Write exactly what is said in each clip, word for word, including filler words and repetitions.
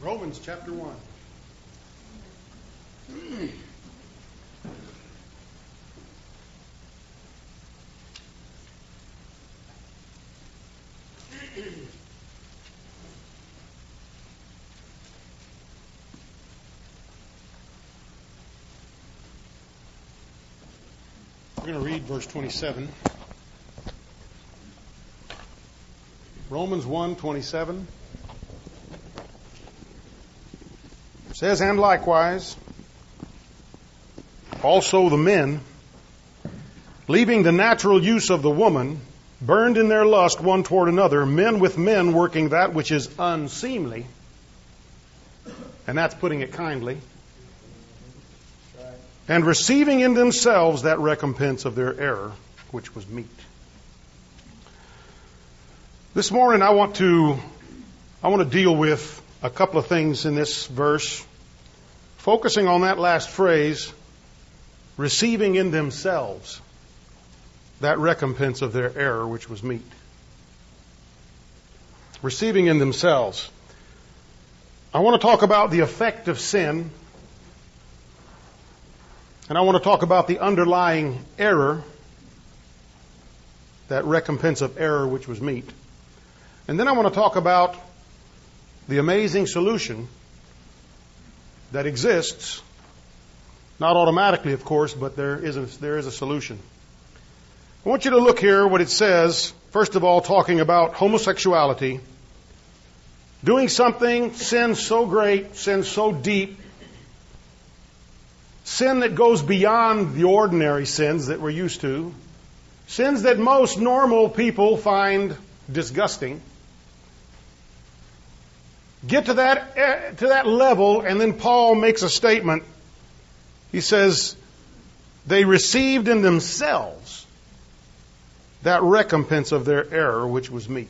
Romans chapter one. We're going to read verse twenty-seven. Romans one twenty-seven. It says, and likewise, also the men, leaving the natural use of the woman, burned in their lust one toward another, men with men working that which is unseemly. And that's putting it kindly. And receiving in themselves that recompense of their error, which was meat. This morning I want to I want to deal with a couple of things in this verse, focusing on that last phrase, receiving in themselves that recompense of their error, which was meat. Receiving in themselves. I want to talk about the effect of sin, and I want to talk about the underlying error, that recompense of error, which was meat. And then I want to talk about the amazing solution that exists, not automatically, of course, but there is a, there is a solution. I want you to look here what it says, first of all, talking about homosexuality, doing something, sin so great, sin so deep, sin that goes beyond the ordinary sins that we're used to, sins that most normal people find disgusting. Get to that to that level, and then Paul makes a statement. He says, they received in themselves that recompense of their error, which was meat.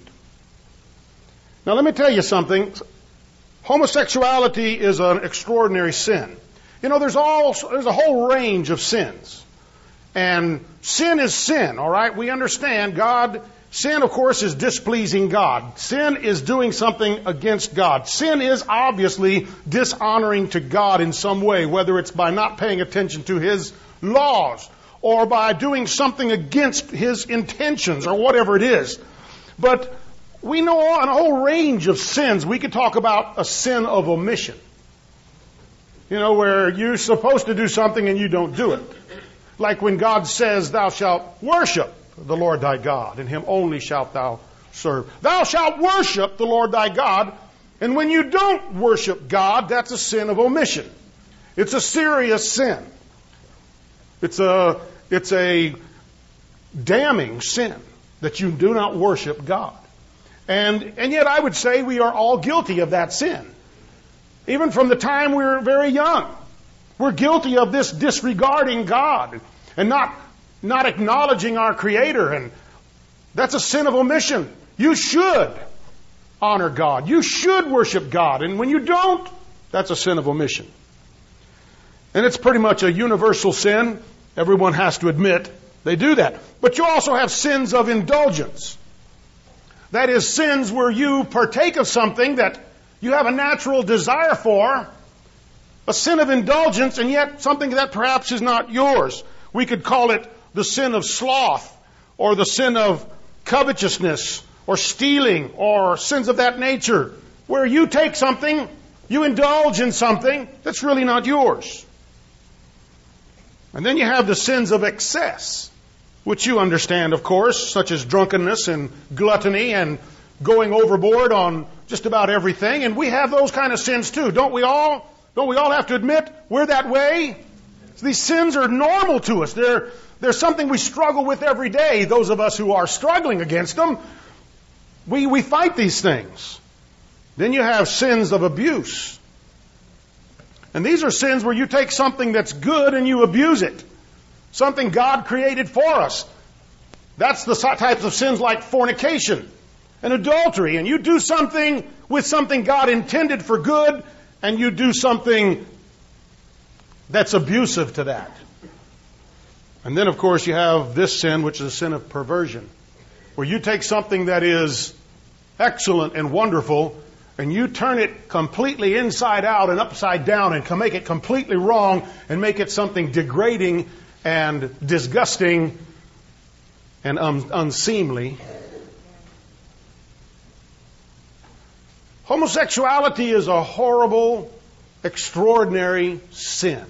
Now let me tell you something. Homosexuality is an extraordinary sin. You know, there's all there's a whole range of sins. And sin is sin, all right? We understand God. Sin, of course, is displeasing God. Sin is doing something against God. Sin is obviously dishonoring to God in some way, whether it's by not paying attention to His laws or by doing something against His intentions or whatever it is. But we know on a whole range of sins. We could talk about a sin of omission. You know, where you're supposed to do something and you don't do it. Like when God says, thou shalt worship the Lord thy God, and Him only shalt thou serve. Thou shalt worship the Lord thy God, and when you don't worship God, that's a sin of omission. It's a serious sin. It's a, it's a damning sin that you do not worship God. And, and yet I would say we are all guilty of that sin. Even from the time we were very young. We're guilty of this disregarding God and not Not acknowledging our Creator, and that's a sin of omission. You should honor God. You should worship God, and when you don't, that's a sin of omission. And it's pretty much a universal sin. Everyone has to admit they do that. But you also have sins of indulgence. That is, sins where you partake of something that you have a natural desire for, a sin of indulgence, and yet something that perhaps is not yours. We could call it the sin of sloth, or the sin of covetousness, or stealing, or sins of that nature, where you take something, you indulge in something that's really not yours. And then you have the sins of excess, which you understand, of course, such as drunkenness and gluttony and going overboard on just about everything. And we have those kind of sins too, don't we all? Don't we all have to admit we're that way? So these sins are normal to us. They're They're something we struggle with every day. Those of us who are struggling against them, we, we fight these things. Then you have sins of abuse. And these are sins where you take something that's good and you abuse it. Something God created for us. That's the types of sins like fornication and adultery. And you do something with something God intended for good, and you do something that's abusive to that. And then, of course, you have this sin, which is a sin of perversion, where you take something that is excellent and wonderful, and you turn it completely inside out and upside down and can make it completely wrong and make it something degrading and disgusting and un- unseemly. Homosexuality is a horrible, extraordinary sin.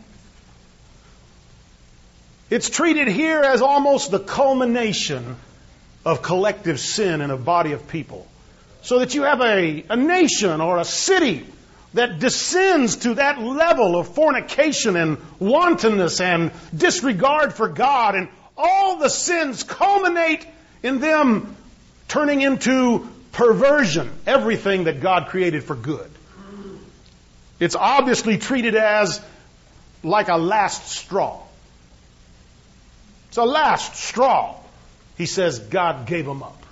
It's treated here as almost the culmination of collective sin in a body of people. So that you have a, a nation or a city that descends to that level of fornication and wantonness and disregard for God, and all the sins culminate in them turning into perversion, everything that God created for good. It's obviously treated as like a last straw. It's a last straw. He says God gave them up.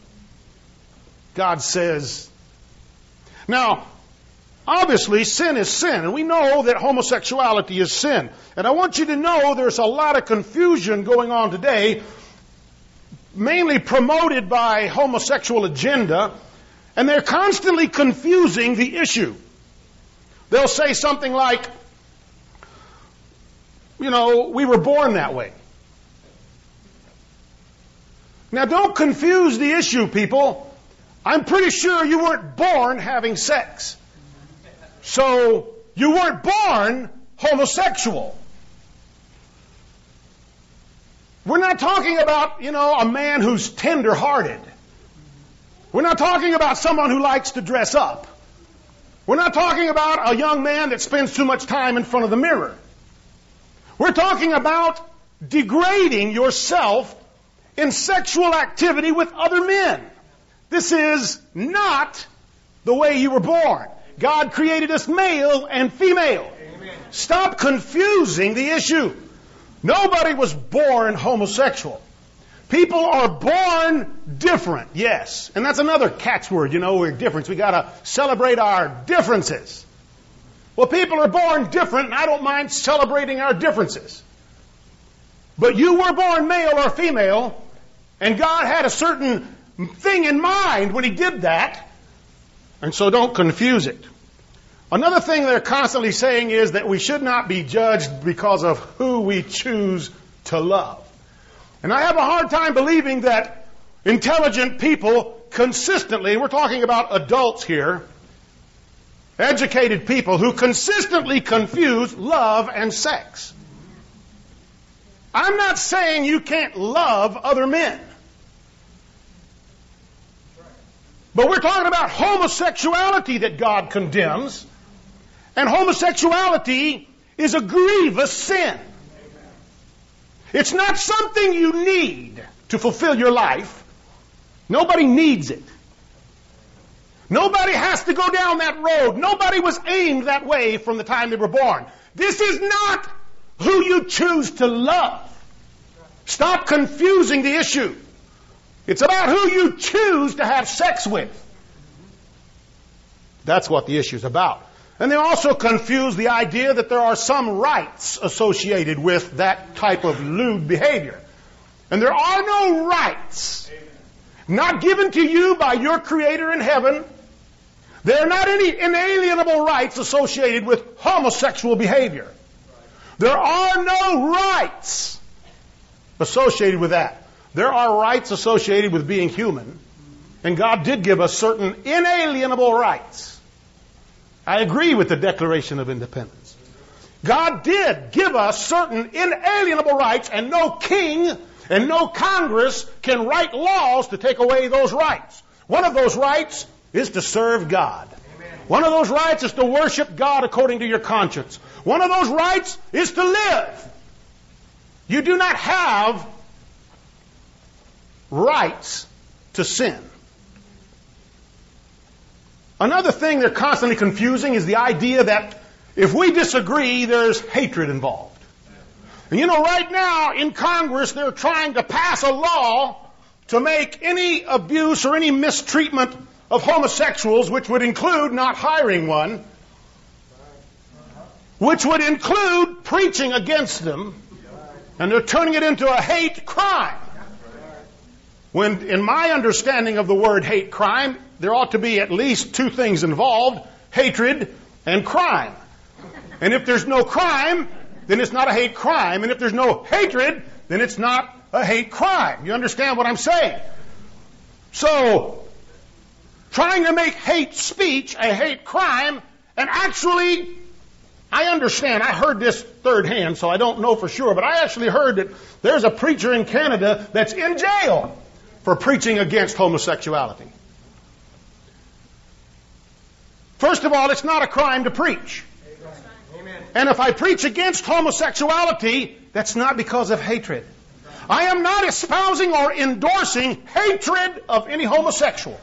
God says, now, obviously sin is sin, and we know that homosexuality is sin. And I want you to know there's a lot of confusion going on today, mainly promoted by homosexual agenda, and they're constantly confusing the issue. They'll say something like, you know, we were born that way. Now, don't confuse the issue, people. I'm pretty sure you weren't born having sex. So, you weren't born homosexual. We're not talking about, you know, a man who's tender-hearted. We're not talking about someone who likes to dress up. We're not talking about a young man that spends too much time in front of the mirror. We're talking about degrading yourself in sexual activity with other men. This is not the way you were born. God created us male and female. Amen. Stop confusing the issue. Nobody was born homosexual. People are born different, yes. And that's another catchword, you know, we're different. We got to celebrate our differences. Well, people are born different, and I don't mind celebrating our differences. But you were born male or female, and God had a certain thing in mind when He did that. And so don't confuse it. Another thing they're constantly saying is that we should not be judged because of who we choose to love. And I have a hard time believing that intelligent people consistently, we're talking about adults here, educated people who consistently confuse love and sex. I'm not saying you can't love other men. But we're talking about homosexuality that God condemns. And homosexuality is a grievous sin. It's not something you need to fulfill your life. Nobody needs it. Nobody has to go down that road. Nobody was aimed that way from the time they were born. This is not who you choose to love. Stop confusing the issue. It's about who you choose to have sex with. That's what the issue is about. And they also confuse the idea that there are some rights associated with that type of lewd behavior. And there are no rights. Not given to you by your Creator in heaven. There are not any inalienable rights associated with homosexual behavior. There are no rights associated with that. There are rights associated with being human. And God did give us certain inalienable rights. I agree with the Declaration of Independence. God did give us certain inalienable rights, and no king and no Congress can write laws to take away those rights. One of those rights is to serve God. Amen. One of those rights is to worship God according to your conscience. One of those rights is to live. You do not have rights to sin. Another thing they're constantly confusing is the idea that if we disagree, there's hatred involved. And you know, right now in Congress, they're trying to pass a law to make any abuse or any mistreatment of homosexuals, which would include not hiring one, which would include preaching against them, and they're turning it into a hate crime. When, in my understanding of the word hate crime, there ought to be at least two things involved: hatred and crime. And if there's no crime, then it's not a hate crime. And if there's no hatred, then it's not a hate crime. You understand what I'm saying? So, trying to make hate speech a hate crime, and actually, I understand, I heard this third hand, so I don't know for sure, but I actually heard that there's a preacher in Canada that's in jail for preaching against homosexuality. First of all, it's not a crime to preach. Amen. And if I preach against homosexuality, that's not because of hatred. I am not espousing or endorsing hatred of any homosexual.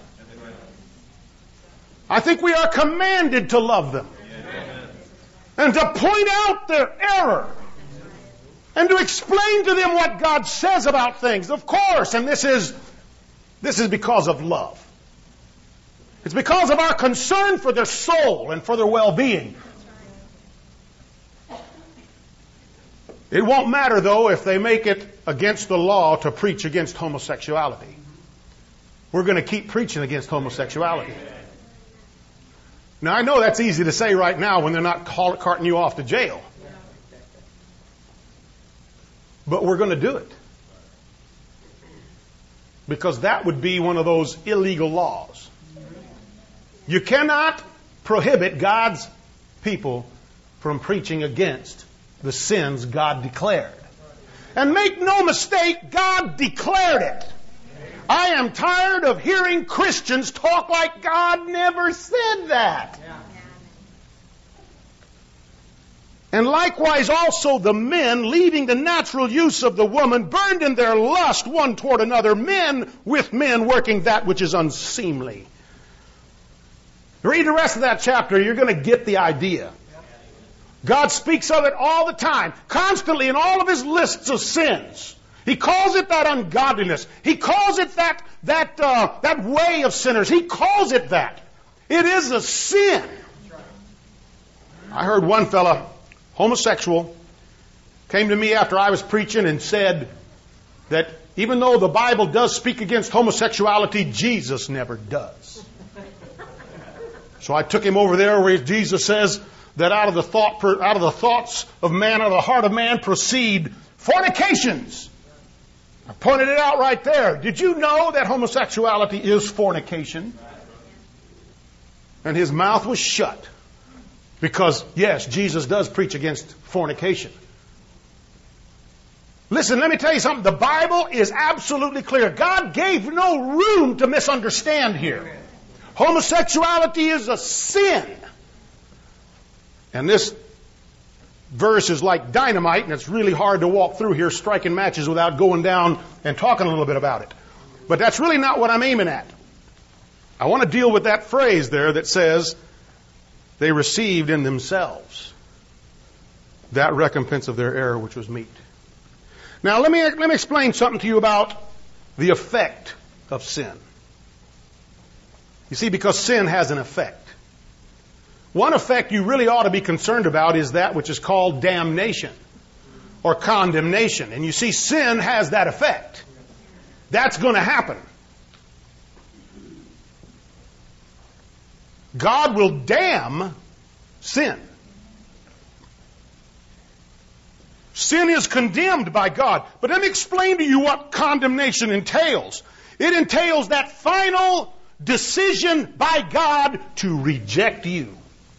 I think we are commanded to love them. And to point out their error. And to explain to them what God says about things. Of course, and this is, this is because of love. It's because of our concern for their soul and for their well-being. It won't matter, though, if they make it against the law to preach against homosexuality. We're going to keep preaching against homosexuality. Now, I know that's easy to say right now when they're not call, carting you off to jail. But we're going to do it. Because that would be one of those illegal laws. You cannot prohibit God's people from preaching against the sins God declared. And make no mistake, God declared it. I am tired of hearing Christians talk like God never said that. And likewise also the men, leaving the natural use of the woman, burned in their lust one toward another, men with men working that which is unseemly. Read the rest of that chapter, you're going to get the idea. God speaks of it all the time, constantly in all of his lists of sins. He calls it that ungodliness. He calls it that that uh, that way of sinners. He calls it that. It is a sin. I heard one fella, homosexual, came to me after I was preaching and said that even though the Bible does speak against homosexuality, Jesus never does. So I took him over there where Jesus says that out of the thought, out of the thoughts of man, out of the heart of man, proceed fornications. I pointed it out right there. Did you know that homosexuality is fornication? And his mouth was shut. Because, yes, Jesus does preach against fornication. Listen, let me tell you something. The Bible is absolutely clear. God gave no room to misunderstand here. Homosexuality is a sin. And this verse is like dynamite, and it's really hard to walk through here striking matches without going down and talking a little bit about it. But that's really not what I'm aiming at. I want to deal with that phrase there that says they received in themselves that recompense of their error which was meet. Now let me let me explain something to you about the effect of sin. You see, because sin has an effect. One effect you really ought to be concerned about is that which is called damnation or condemnation. And you see, sin has that effect. That's going to happen. God will damn sin. Sin is condemned by God. But let me explain to you what condemnation entails. It entails that final decision by God to reject you.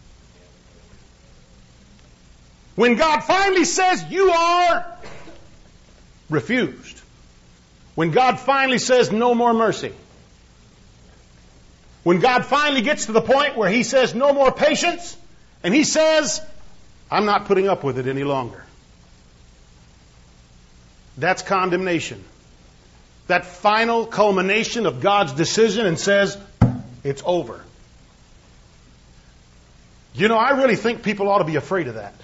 When God finally says you are refused. When God finally says no more mercy. When God finally gets to the point where he says no more patience, and he says, I'm not putting up with it any longer. That's condemnation. That final culmination of God's decision and says, it's over. You know, I really think people ought to be afraid of that.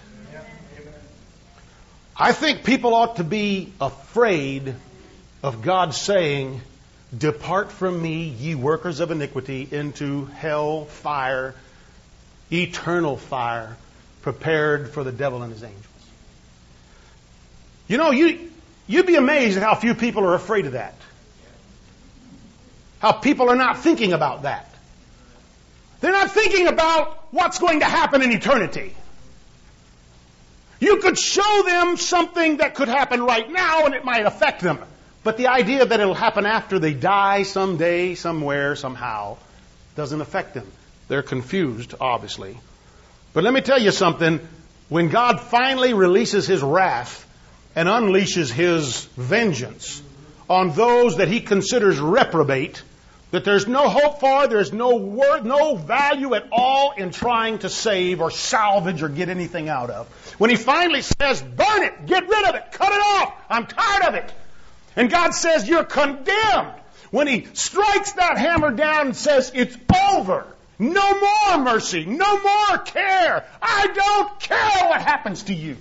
I think people ought to be afraid of God saying, depart from me, ye workers of iniquity, into hell fire, eternal fire, prepared for the devil and his angels. You know, you, you'd be amazed at how few people are afraid of that. How people are not thinking about that. They're not thinking about what's going to happen in eternity. You could show them something that could happen right now and it might affect them. But the idea that it'll happen after they die someday, somewhere, somehow, doesn't affect them. They're confused, obviously. But let me tell you something. When God finally releases His wrath and unleashes His vengeance on those that He considers reprobate, that there's no hope for, there's no worth, no value at all in trying to save or salvage or get anything out of. When He finally says, burn it, get rid of it, cut it off, I'm tired of it. And God says, you're condemned. When He strikes that hammer down and says, it's over. No more mercy, no more care. I don't care what happens to you.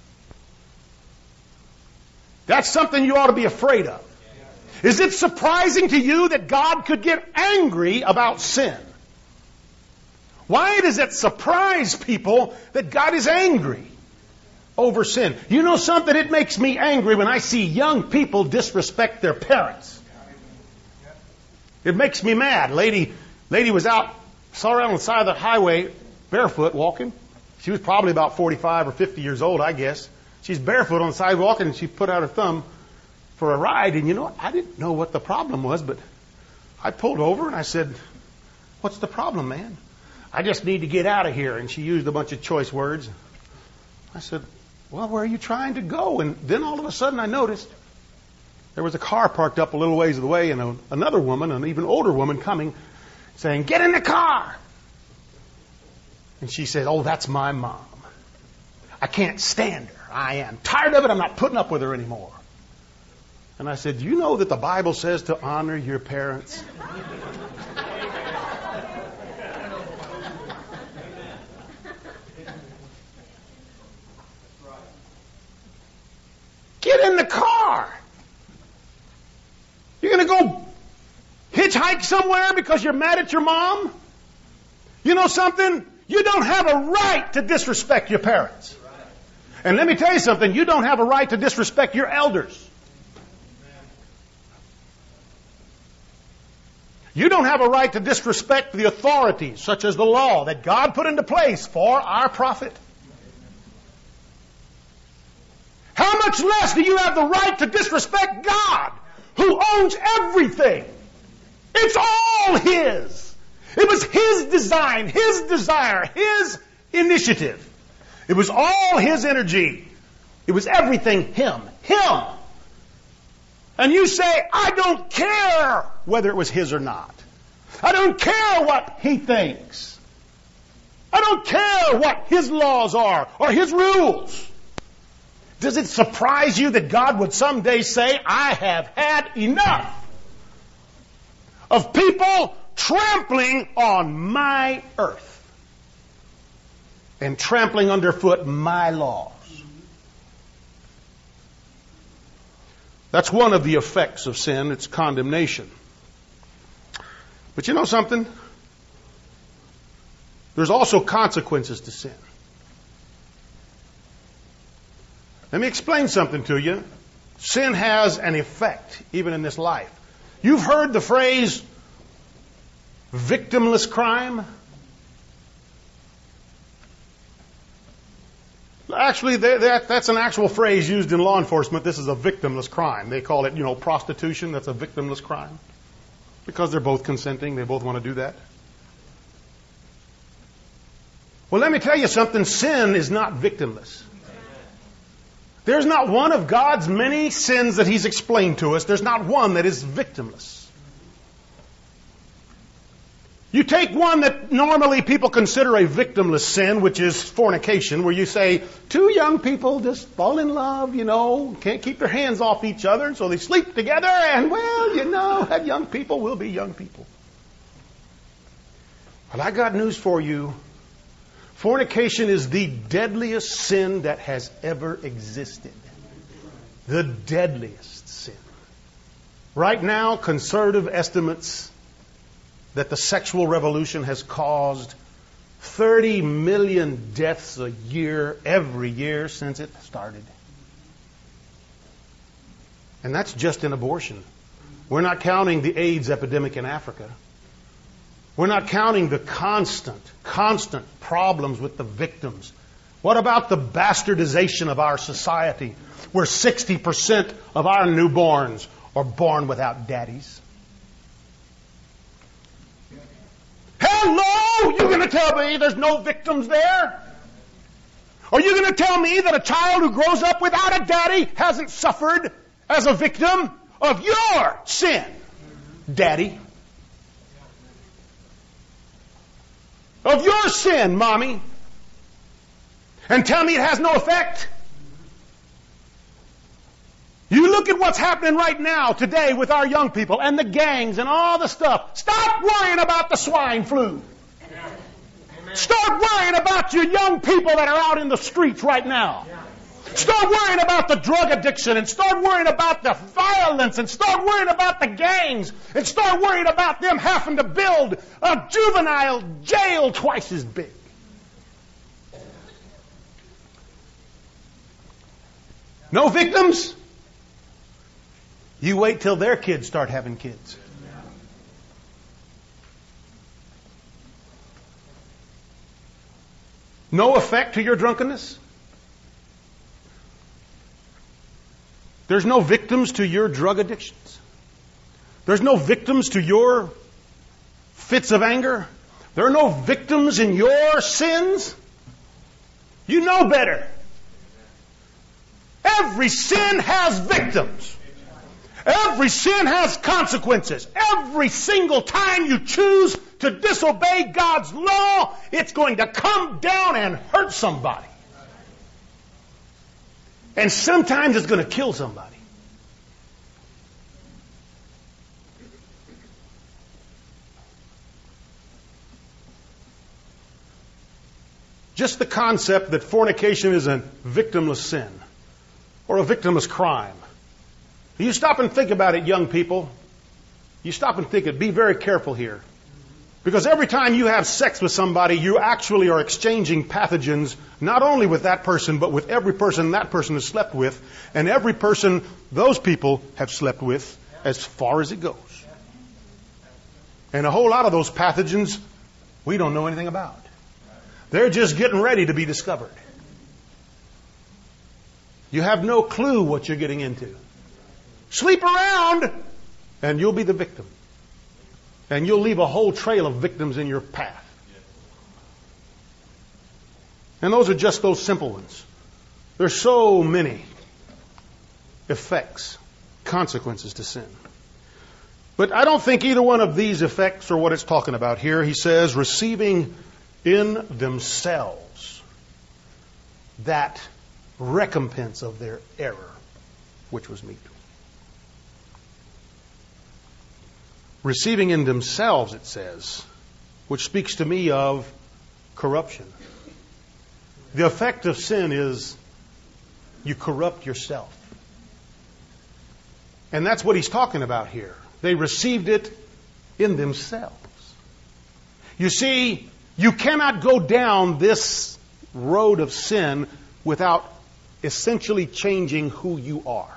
That's something you ought to be afraid of. Is it surprising to you that God could get angry about sin? Why does it surprise people that God is angry over sin? You know something? It makes me angry when I see young people disrespect their parents. It makes me mad. Lady, lady was out, saw her on the side of the highway, barefoot, walking. She was probably about forty-five or fifty years old, I guess. She's barefoot on the sidewalk, and she put out her thumb for a ride. And you know, I didn't know what the problem was, but I pulled over and I said, what's the problem, man? I just need to get out of here. And she used a bunch of choice words. I said, well, where are you trying to go? And then all of a sudden I noticed there was a car parked up a little ways of the way, and a, another woman, an even older woman, coming, saying, get in the car. And she said, oh, that's my mom. I can't stand her. I am tired of it. I'm not putting up with her anymore. And I said, do you know that the Bible says to honor your parents? Get in the car. You're going to go hitchhike somewhere because you're mad at your mom? You know something? You don't have a right to disrespect your parents. And let me tell you something. You don't have a right to disrespect your elders. You don't have a right to disrespect the authorities, such as the law that God put into place for our profit. How much less do you have the right to disrespect God, who owns everything? It's all His. It was His design, His desire, His initiative. It was all His energy. It was everything Him. Him. And you say, I don't care whether it was His or not. I don't care what He thinks. I don't care what His laws are or His rules. Does it surprise you that God would someday say, I have had enough of people trampling on my earth and trampling underfoot my laws? That's one of the effects of sin. It's condemnation. But you know something? There's also consequences to sin. Let me explain something to you. Sin has an effect, even in this life. You've heard the phrase, victimless crime? Actually, that, that's an actual phrase used in law enforcement. This is a victimless crime. They call it, you know, prostitution. That's a victimless crime. Because they're both consenting. They both want to do that. Well, let me tell you something. Sin is not victimless. There's not one of God's many sins that He's explained to us. There's not one that is victimless. You take one that normally people consider a victimless sin, which is fornication, where you say, two young people just fall in love, you know, can't keep their hands off each other, and so they sleep together, and, well, you know, that young people will be young people. Well, I got news for you. Fornication is the deadliest sin that has ever existed. The deadliest sin. Right now, conservative estimates that the sexual revolution has caused thirty million deaths a year, every year since it started. And that's just in abortion. We're not counting the AIDS epidemic in Africa. We're not counting the constant, constant problems with the victims. What about the bastardization of our society, where sixty percent of our newborns are born without daddies? Hello! You're going to tell me there's no victims there? Are you going to tell me that a child who grows up without a daddy hasn't suffered as a victim of your sin, Daddy? Of your sin, Mommy? And tell me it has no effect? You look at what's happening right now, today, with our young people and the gangs and all the stuff. Stop worrying about the swine flu. Start worrying about your young people that are out in the streets right now. Start worrying about the drug addiction, and start worrying about the violence, and start worrying about the gangs, and start worrying about them having to build a juvenile jail twice as big. No victims? You wait till their kids start having kids. No effect to your drunkenness? There's no victims to your drug addictions? There's no victims to your fits of anger? There are no victims in your sins? You know better. Every sin has victims. Every sin has consequences. Every single time you choose to disobey God's law, it's going to come down and hurt somebody. And sometimes it's going to kill somebody. Just the concept that fornication is a victimless sin or a victimless crime. You stop and think about it, young people. You stop and think it. Be very careful here. Because every time you have sex with somebody, you actually are exchanging pathogens, not only with that person, but with every person that person has slept with, and every person those people have slept with, as far as it goes. And a whole lot of those pathogens we don't know anything about. They're just getting ready to be discovered. You have no clue what you're getting into. Sleep around, and you'll be the victim. And you'll leave a whole trail of victims in your path. And those are just those simple ones. There's so many effects, consequences to sin. But I don't think either one of these effects are what it's talking about here. He says, receiving in themselves that recompense of their error, which was meet. Receiving in themselves, it says, which speaks to me of corruption. The effect of sin is you corrupt yourself. And that's what he's talking about here. They received it in themselves. You see, you cannot go down this road of sin without essentially changing who you are.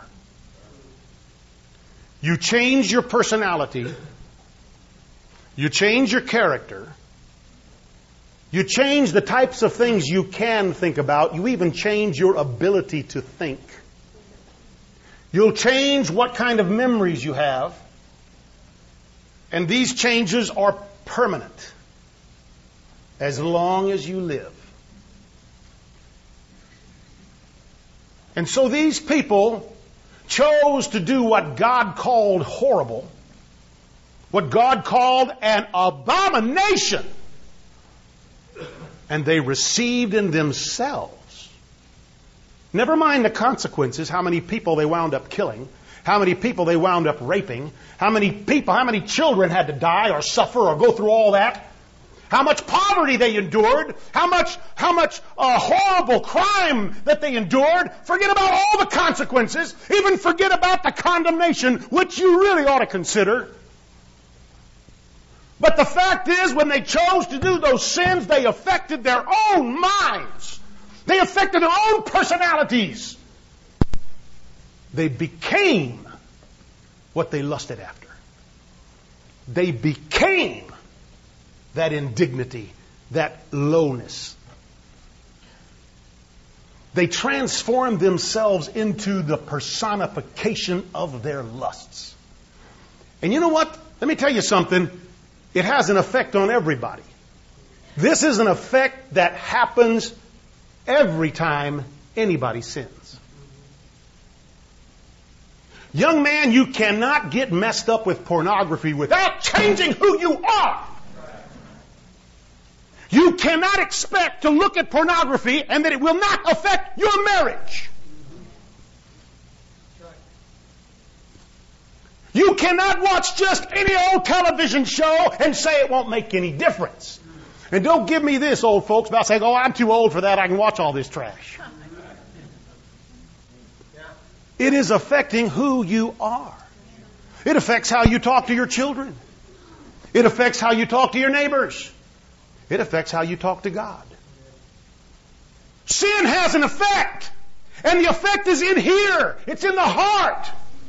You change your personality. You change your character. You change the types of things you can think about. You even change your ability to think. You'll change what kind of memories you have. And these changes are permanent as long as you live. And so these people chose to do what God called horrible, what God called an abomination, and they received in themselves. Never mind the consequences, how many people they wound up killing, how many people they wound up raping, how many people, how many children had to die or suffer or go through all that, how much poverty they endured, how much, how much uh, horrible crime that they endured. Forget about all the consequences. Even forget about the condemnation, which you really ought to consider. But the fact is, when they chose to do those sins, they affected their own minds. They affected their own personalities. They became what they lusted after. They became that indignity, that lowness. They transform themselves into the personification of their lusts. And you know what? Let me tell you something. It has an effect on everybody. This is an effect that happens every time anybody sins. Young man, you cannot get messed up with pornography without changing who you are. You cannot expect to look at pornography and that it will not affect your marriage. You cannot watch just any old television show and say it won't make any difference. And don't give me this, old folks, about saying, oh, I'm too old for that, I can watch all this trash. It is affecting who you are. It affects how you talk to your children. It affects how you talk to your neighbors. It affects how you talk to God. Sin has an effect. And the effect is in here. It's in the heart.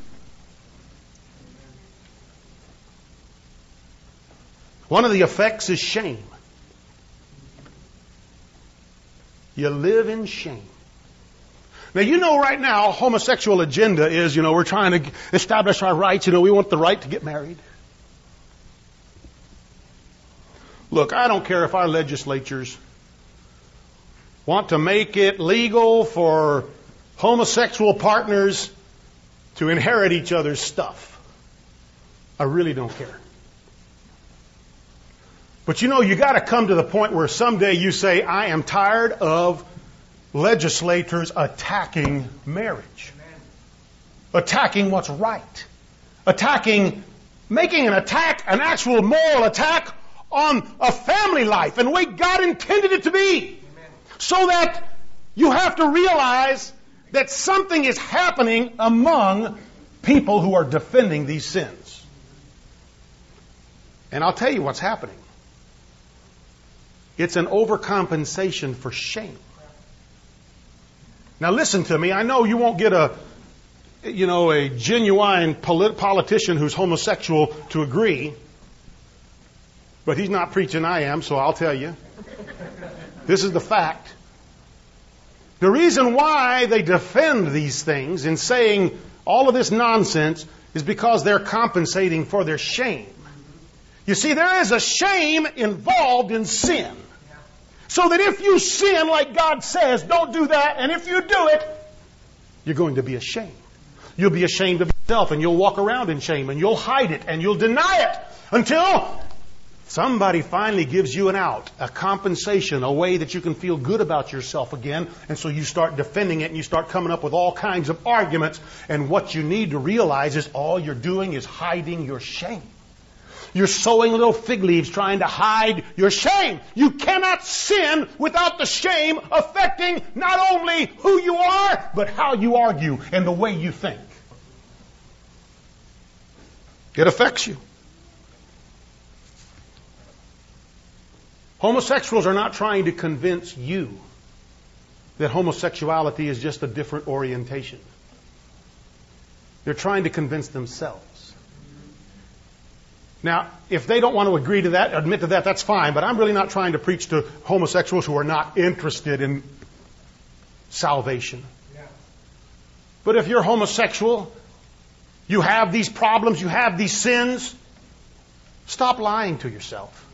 One of the effects is shame. You live in shame. Now, you know right now, homosexual agenda is, you know, we're trying to establish our rights. You know, we want the right to get married. Look, I don't care if our legislatures want to make it legal for homosexual partners to inherit each other's stuff. I really don't care. But you know, you got to come to the point where someday you say, I am tired of legislators attacking marriage. Amen. Attacking what's right. Attacking, making an attack, an actual moral attack on a family life and the way God intended it to be. Amen. So that you have to realize that something is happening among people who are defending these sins. And I'll tell you what's happening. It's an overcompensation for shame. Now listen to me. I know you won't get a, you know, a genuine polit- politician who's homosexual to agree. But he's not preaching, I am, so I'll tell you. This is the fact. The reason why they defend these things in saying all of this nonsense is because they're compensating for their shame. You see, there is a shame involved in sin. So that if you sin like God says, don't do that, and if you do it, you're going to be ashamed. You'll be ashamed of yourself, and you'll walk around in shame, and you'll hide it, and you'll deny it, until somebody finally gives you an out, a compensation, a way that you can feel good about yourself again, and so you start defending it, and you start coming up with all kinds of arguments, and what you need to realize is all you're doing is hiding your shame. You're sowing little fig leaves trying to hide your shame. You cannot sin without the shame affecting not only who you are, but how you argue and the way you think. It affects you. Homosexuals are not trying to convince you that homosexuality is just a different orientation. They're trying to convince themselves. Now, if they don't want to agree to that, admit to that, that's fine. But I'm really not trying to preach to homosexuals who are not interested in salvation. Yeah. But if you're homosexual, you have these problems, you have these sins, stop lying to yourself.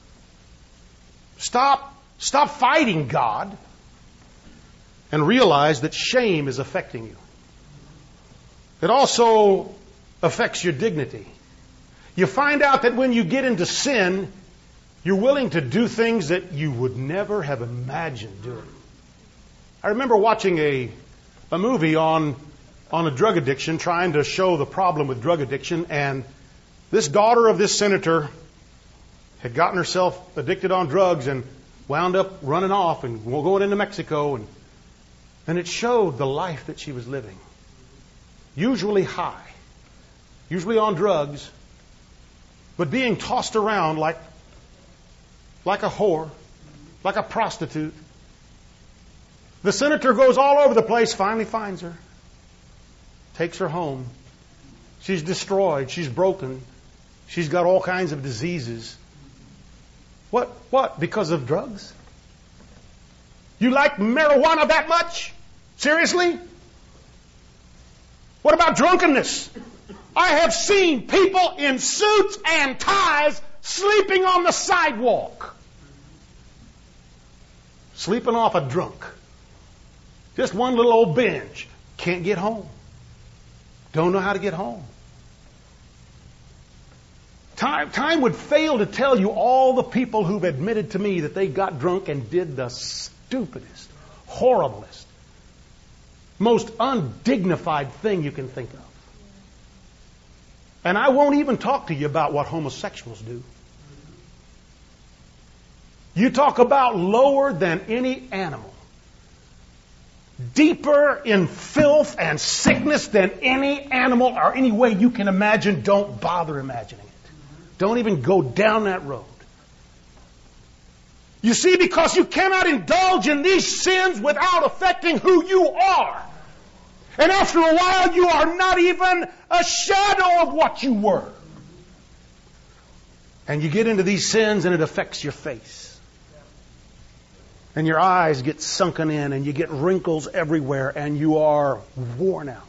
Stop, stop fighting God and realize that shame is affecting you. It also affects your dignity. You find out that when you get into sin, you're willing to do things that you would never have imagined doing. I remember watching a, a movie on, on a drug addiction, trying to show the problem with drug addiction, and this daughter of this senator had gotten herself addicted on drugs and wound up running off and going into Mexico, and, and it showed the life that she was living. Usually high, usually on drugs, but being tossed around like, like a whore, like a prostitute. The senator goes all over the place, finally finds her, takes her home. She's destroyed. She's broken. She's got all kinds of diseases. What? What? Because of drugs? You like marijuana that much? Seriously? What about drunkenness? I have seen people in suits and ties sleeping on the sidewalk. Sleeping off a drunk. Just one little old binge. Can't get home. Don't know how to get home. Time, time would fail to tell you all the people who've admitted to me that they got drunk and did the stupidest, horriblest, most undignified thing you can think of. And I won't even talk to you about what homosexuals do. You talk about lower than any animal. Deeper in filth and sickness than any animal or any way you can imagine. Don't bother imagining it. Don't even go down that road. You see, because you cannot indulge in these sins without affecting who you are. And after a while, you are not even a shadow of what you were. And you get into these sins and it affects your face. And your eyes get sunken in and you get wrinkles everywhere and you are worn out.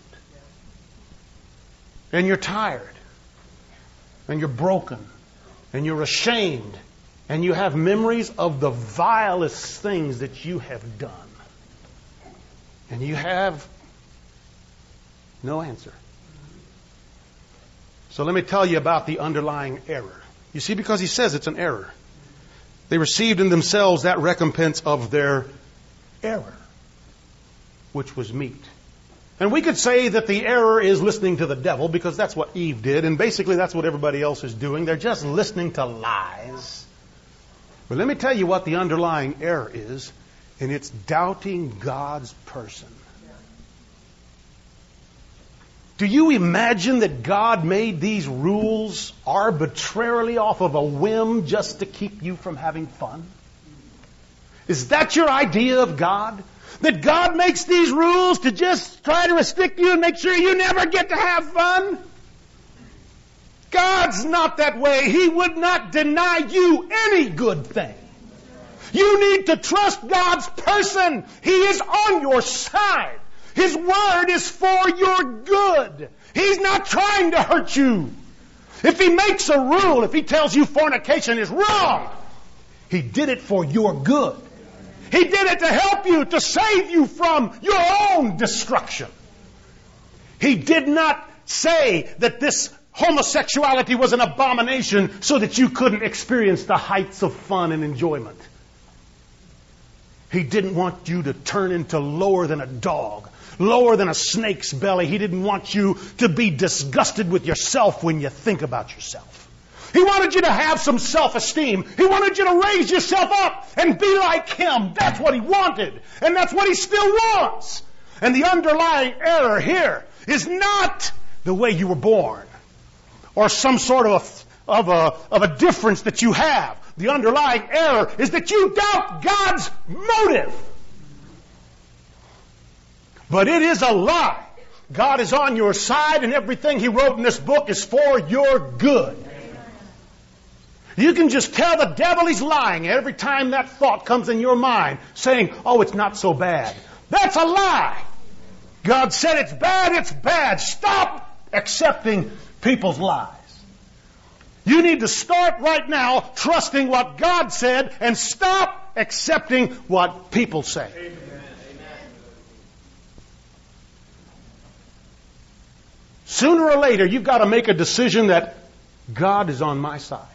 And you're tired. And you're broken. And you're ashamed. And you have memories of the vilest things that you have done. And you have no answer. So let me tell you about the underlying error. You see, because he says it's an error. They received in themselves that recompense of their error, which was meat. And we could say that the error is listening to the devil, because that's what Eve did, and basically that's what everybody else is doing. They're just listening to lies. But let me tell you what the underlying error is, and it's doubting God's person. Do you imagine that God made these rules arbitrarily off of a whim just to keep you from having fun? Is that your idea of God? That God makes these rules to just try to restrict you and make sure you never get to have fun? God's not that way. He would not deny you any good thing. You need to trust God's person. He is on your side. His word is for your good. He's not trying to hurt you. If he makes a rule, if he tells you fornication is wrong, he did it for your good. He did it to help you, to save you from your own destruction. He did not say that this homosexuality was an abomination so that you couldn't experience the heights of fun and enjoyment. He didn't want you to turn into lower than a dog, lower than a snake's belly. He didn't want you to be disgusted with yourself when you think about yourself. He wanted you to have some self-esteem. He wanted you to raise yourself up and be like him. That's what he wanted. And that's what he still wants. And the underlying error here is not the way you were born or some sort of a, of a, of a difference that you have. The underlying error is that you doubt God's motive. But it is a lie. God is on your side, and everything he wrote in this book is for your good. You can just tell the devil he's lying every time that thought comes in your mind, saying, oh, it's not so bad. That's a lie. God said it's bad, it's bad. Stop accepting people's lies. You need to start right now trusting what God said and stop accepting what people say. Amen. Sooner or later, you've got to make a decision that God is on my side.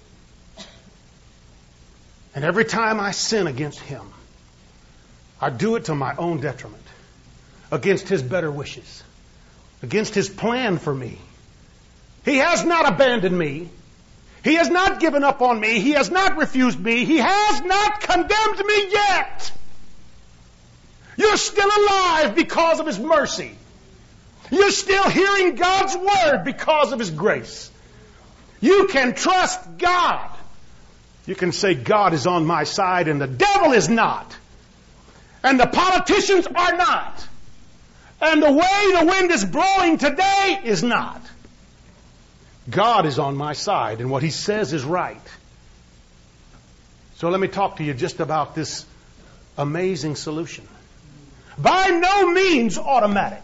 And every time I sin against him, I do it to my own detriment, against his better wishes, against his plan for me. He has not abandoned me. He has not given up on me. He has not refused me. He has not condemned me yet. You're still alive because of his mercy. You're still hearing God's word because of his grace. You can trust God. You can say, God is on my side and the devil is not. And the politicians are not. And the way the wind is blowing today is not. God is on my side and what he says is right. So let me talk to you just about this amazing solution. By no means automatic.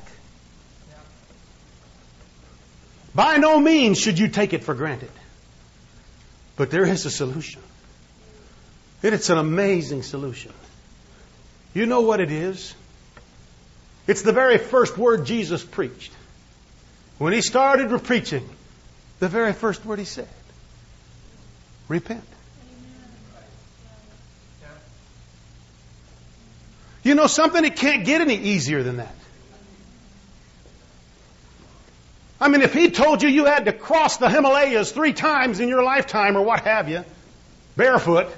By no means should you take it for granted. But there is a solution. And it's an amazing solution. You know what it is? It's the very first word Jesus preached. When He started preaching, the very first word He said, repent. You know something? It can't get any easier than that. I mean, if He told you you had to cross the Himalayas three times in your lifetime or what have you, barefoot,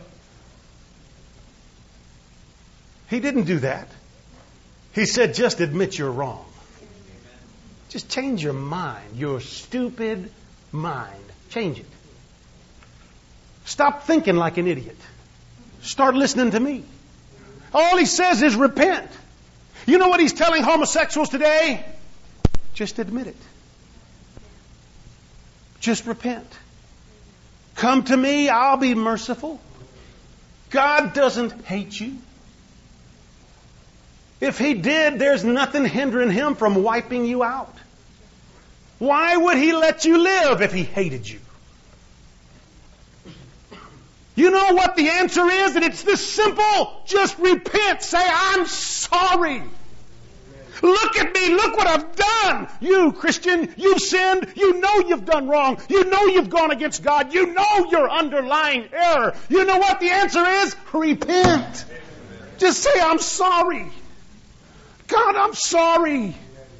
He didn't do that. He said, just admit you're wrong. Just change your mind, your stupid mind. Change it. Stop thinking like an idiot. Start listening to me. All He says is repent. You know what He's telling homosexuals today? Just admit it. Just repent. Come to me, I'll be merciful. God doesn't hate you. If He did, there's nothing hindering Him from wiping you out. Why would He let you live if He hated you? You know what the answer is? And it's this simple. Just repent. Say, I'm sorry. Look at me. Look what I've done. You, Christian, you've sinned. You know you've done wrong. You know you've gone against God. You know your underlying error. You know what the answer is? Repent. Just say, I'm sorry. God, I'm sorry.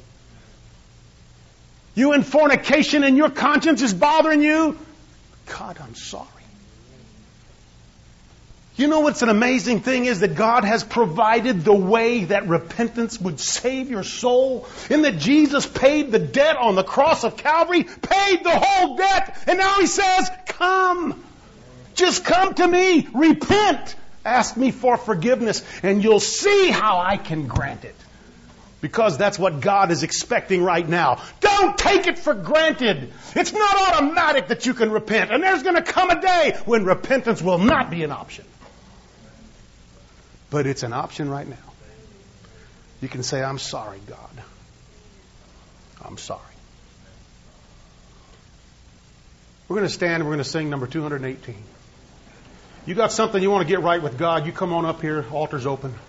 You in fornication and your conscience is bothering you? God, I'm sorry. You know what's an amazing thing is that God has provided the way that repentance would save your soul, and that Jesus paid the debt on the cross of Calvary, paid the whole debt, and now He says, come. Just come to me. Repent. Ask me for forgiveness, and you'll see how I can grant it. Because that's what God is expecting right now. Don't take it for granted. It's not automatic that you can repent. And there's going to come a day when repentance will not be an option. But it's an option right now. You can say, I'm sorry, God. I'm sorry. We're going to stand and we're going to sing number two hundred eighteen. You got something you want to get right with God, you come on up here. Altar's open.